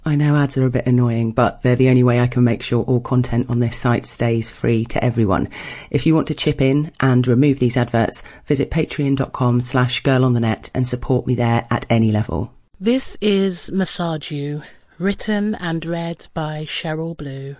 I know ads are a bit annoying, but they're the only way I can make sure all content on this site stays free to everyone. If you want to chip in and remove these adverts, visit patreon.com/girlonthenet and support me there at any level. This is Massage You, written and read by Cheryl Blue.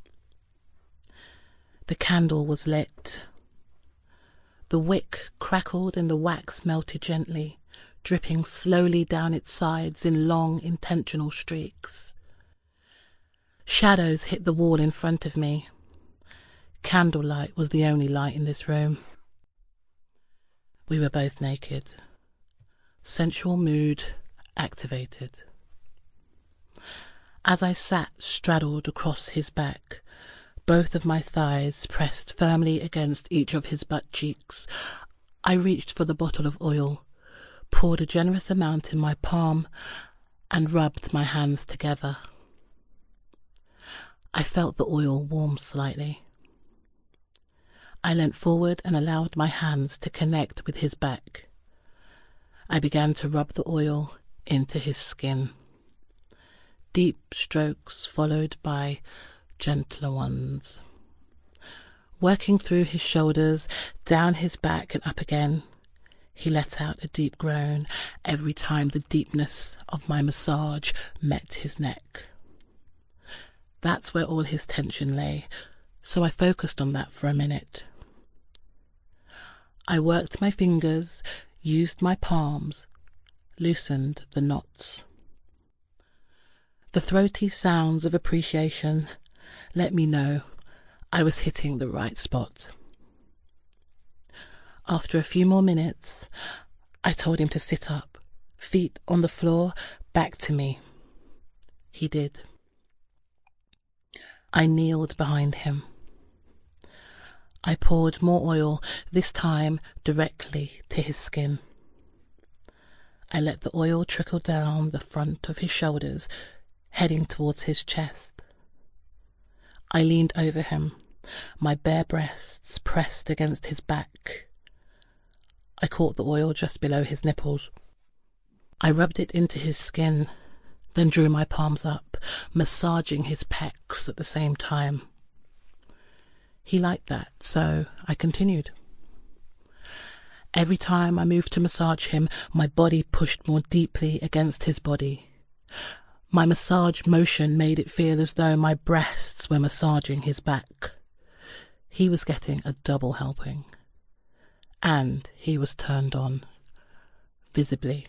The candle was lit. The wick crackled and the wax melted gently, dripping slowly down its sides in long, intentional streaks. Shadows hit the wall in front of me. Candlelight was the only light in this room. We were both naked. Sensual mood activated. As I sat straddled across his back, both of my thighs pressed firmly against each of his butt cheeks, I reached for the bottle of oil, poured a generous amount in my palm, and rubbed my hands together. I felt the oil warm slightly. I leant forward and allowed my hands to connect with his back. I began to rub the oil into his skin. Deep strokes followed by gentler ones. Working through his shoulders, down his back and up again, he let out a deep groan every time the deepness of my massage met his neck. That's where all his tension lay, so I focused on that for a minute. I worked my fingers, used my palms, loosened the knots. The throaty sounds of appreciation let me know I was hitting the right spot. After a few more minutes, I told him to sit up, feet on the floor, back to me. He did. I kneeled behind him. I poured more oil, this time directly to his skin. I let the oil trickle down the front of his shoulders, heading towards his chest. I leaned over him, my bare breasts pressed against his back. I caught the oil just below his nipples. I rubbed it into his skin, then drew my palms up, massaging his pecs at the same time. He liked that, so I continued. Every time I moved to massage him, my body pushed more deeply against his body. My massage motion made it feel as though my breasts were massaging his back. He was getting a double helping. And he was turned on, visibly.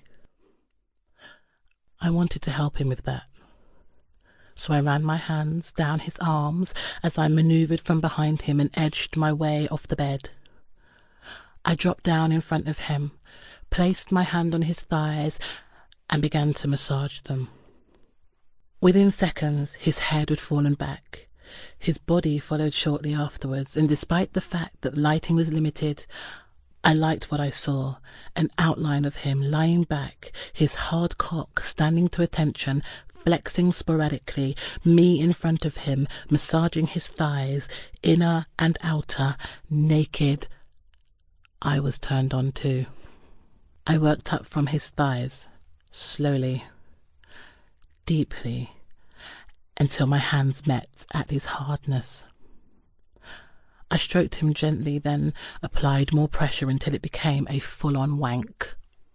I wanted to help him with that. So I ran my hands down his arms as I manoeuvred from behind him and edged my way off the bed. I dropped down in front of him, placed my hand on his thighs, and began to massage them. Within seconds, his head had fallen back. His body followed shortly afterwards, and despite the fact that lighting was limited, I liked what I saw, an outline of him lying back, his hard cock standing to attention, flexing sporadically, me in front of him, massaging his thighs, inner and outer, naked. I was turned on too. I worked up from his thighs, slowly, deeply, until my hands met at his hardness. I stroked him gently, then applied more pressure until it became a full-on wank.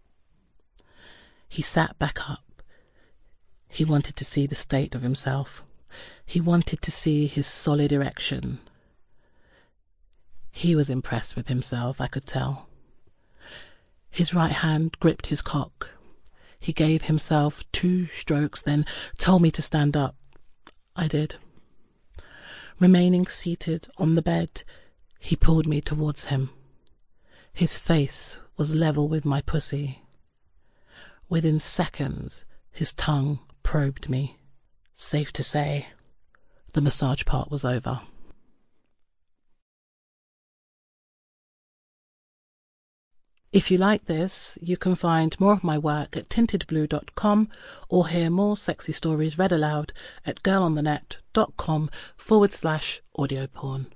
He sat back up. He wanted to see the state of himself. He wanted to see his solid erection. He was impressed with himself, I could tell. His right hand gripped his cock. He gave himself 2 strokes, then told me to stand up. I did. Remaining seated on the bed, he pulled me towards him. His face was level with my pussy. Within seconds, his tongue probed me. Safe to say, the massage part was over. If you like this, you can find more of my work at tintedblue.com or hear more sexy stories read aloud at girlonthenet.com/audio porn.